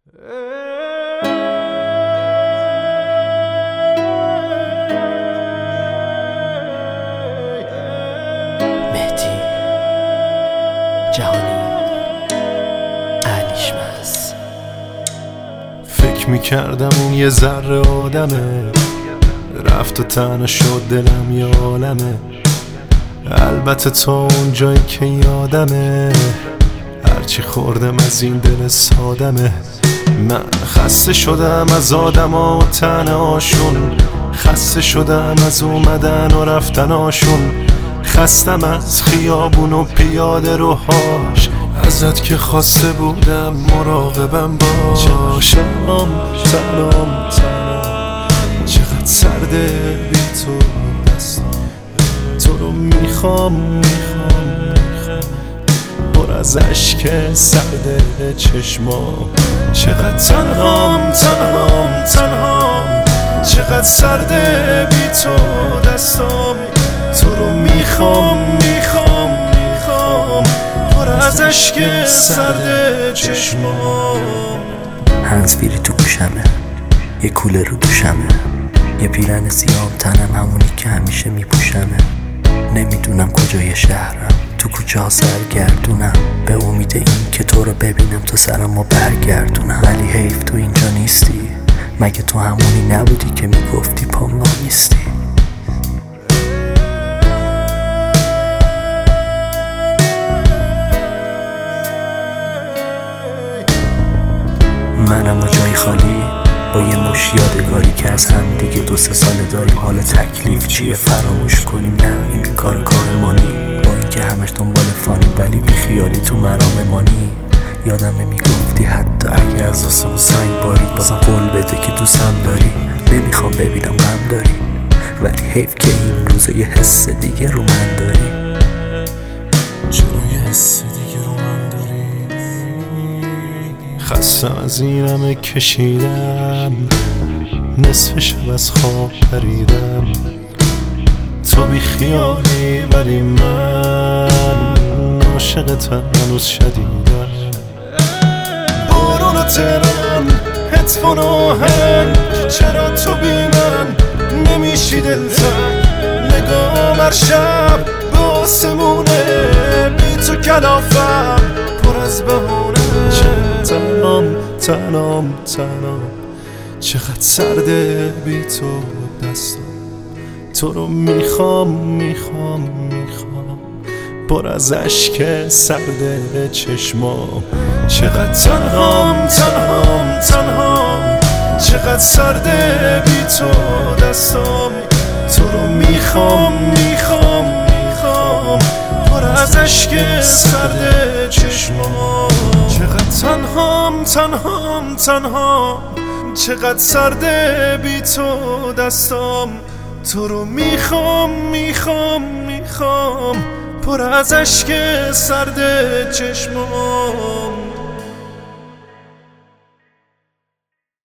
مهدی جهانی علیشمس. فکر میکردم اون یه ذره آدمه، رفت و تنها شد دلم یه عالمه. البته تا اون جایی که یادمه، هرچی خوردم از این دل سادمه. من خسته شدم از آدما و تنهاشون، خسته شدم از اومدن و رفتناشون، خستم از خیابون و پیاده روهاش، ازت که خواسته بودم مراقبم باش. تنام چقدر سرده بی تو دستم، تو رو میخوام پر از عشق سرده چشمام. چقدر تنهام چقدر سرده بی تو دستم، تو رو میخوام پر از عشق سرده چشمام. هنزفیری تو گوشمه، یه کوله رو دوشمه، یه پیرن سیام تنم همونی که همیشه میپوشمه. نمیدونم کجای شهرم، تو کوچه ها سرگردونم، به امید این که تو رو ببینم تا سرمو برگردونم. ولی حیف تو اینجا نیستی، مگه تو همونی نبودی که میگفتی پام نیستی؟ منم و جای خالی با یه مش یادگاری که از هم دیگه 2-3 ساله داریم. حالا تکلیف چیه فراموش کنیم؟ نه این کار مانی، با اینکه همش دنبال فانی ولی بی خیالی تو مرام مانی. یادمه میگفتی حتی اگه از آسمون سنگ بارید بازم قول بده که دوستم داری. نمیخوام ببینم غم داری، ولی حیف که این روزه یه حس دیگه رو من داری. چرا یه حس دیگه رو من داری؟ خستم از این همه کشیدم، نصف شب از خواب پریدم. تو بی خیالی ولی من عاشقتم هنوز شدیدم. بارون و ترم هدفون آهنگ، چرا تو بی من نمیشی دلتنگ؟ نگام هر شب به آسمونه، بی تو کلافم پر از بهونه. تنام چقدر سرده بی تو دستم، تو رو میخوام پر از عشق سرده چشمام. چقدر تنهام چقدر سرده بی تو دستم، تو رو میخوام پر از عشق سرده چشمام. چقدر تنهام چقدر سرده بی تو دستم، تو رو میخوام پر از عشق سرده چشمام.